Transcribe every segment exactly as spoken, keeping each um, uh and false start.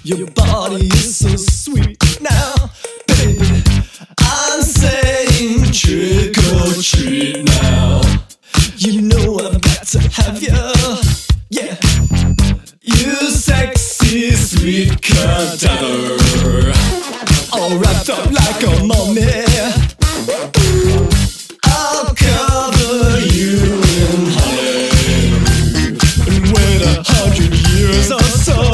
Your body is so sweet now, baby. I'm saying trick or treat now. You know I've got to have you, yeah. You sexy sweet cadaver, all wrapped up like a mummy. I'll cover you in honey and wait a hundred years or so.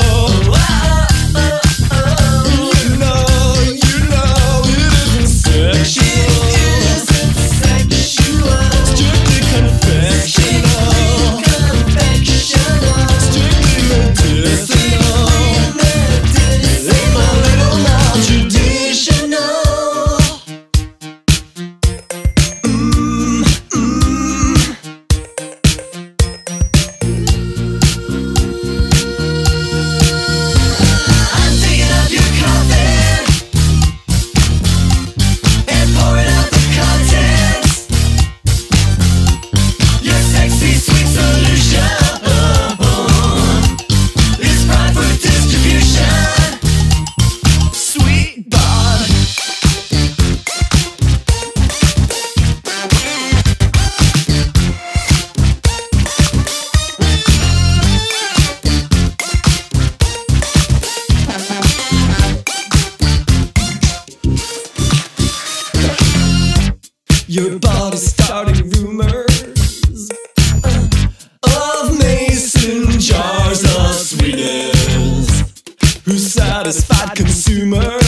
Your body's starting rumors of mason jars of sweetness. Who satisfied consumers?